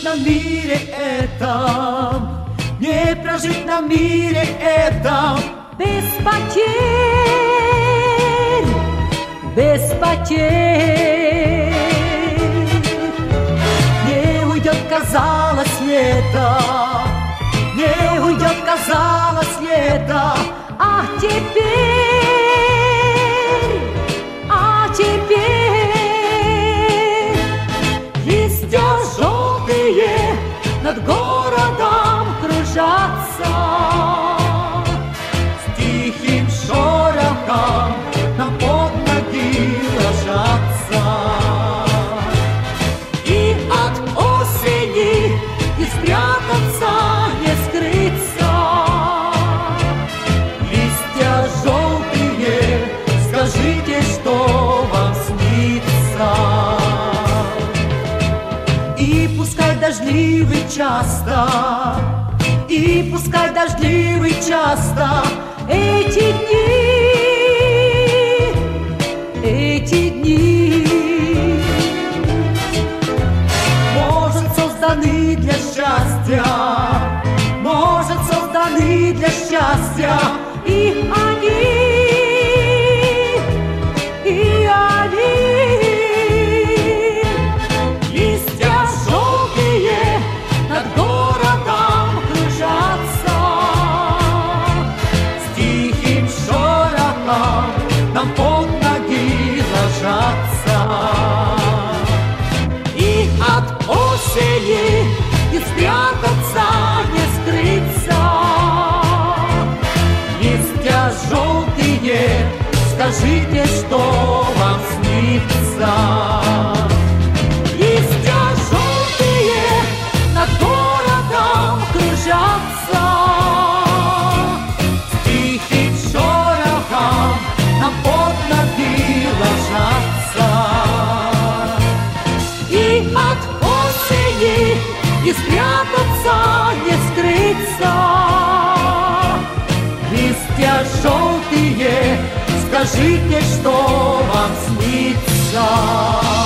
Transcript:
на мире этом, не прожить на мире этом без потерь, без потерь. Не уйдет, казалось, лето, не уйдет, казалось, лето, а теперь листья желтые над городом кружатся, с тихим шорохом нам под ноги ложатся. И от осени не спрятаться, не скрыться. Листья желтые, скажите, что вам снится. И пускай дождливый часто, и пускай дождливый часто эти дни, может, созданы для счастья, может, созданы для счастья, и они листья желтые над городом кружатся, с тихим шорохом нам под ноги ложатся. И от осени не спрятаться, не скрыться. Листья желтые, скажите, что вам снится. Листья желтые над городом кружатся, с тихим шорохом нам под ноги ложатся. И от осени не спрятаться, не скрыться. Листья желтые, скажите, что вам снится.